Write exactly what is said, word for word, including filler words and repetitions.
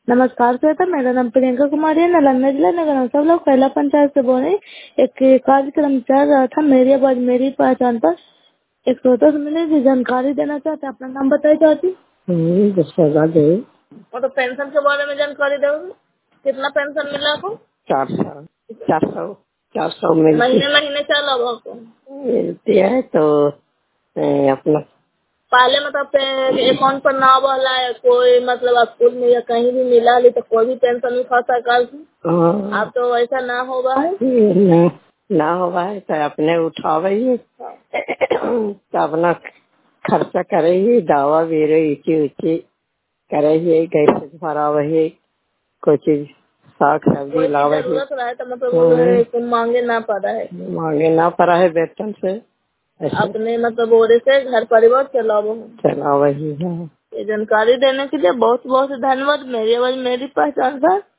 नमस्कार श्वेता, मेरा नाम प्रियंका कुमारी है। नालंदा जिला नगर सब लोग पहला पंचायत से बोल रहे हैं। एक कार्यक्रम चल रहा था मेरी आवाज मेरी पहचान पर। एक श्रोता से मिले जानकारी देना चाहते, अपना नाम बताई चाहती। और तो पेंशन के बारे में जानकारी दोगे? कितना पेंशन मिला आपको? चार सौ चार सौ चार सौ महीने महीने चला आपको मिलती है। तो ए, अपना पहले मतलब अकाउंट पर ना वाला है कोई, मतलब स्कूल में या कहीं भी मिला ली तो कोई भी पेंशन नहीं खा सका। अब तो ऐसा ना होगा है ना, ना होगा है तो अपने उठावे तो अपना खर्चा करे, दवा बेरे ऊंची ऊंची करे, गैस भरा वही कोई चीज साग सब्जी लावे जरूरत रहा तो मतलब मांगे ना पड़ा है, मांगे ना पड़ा है वेतन से अपने मतलब ओरे से घर परिवार चलाओ चलाओ ही है। ये जानकारी देने के लिए बहुत बहुत धन्यवाद। मेरी आवाज मेरी पहचान था।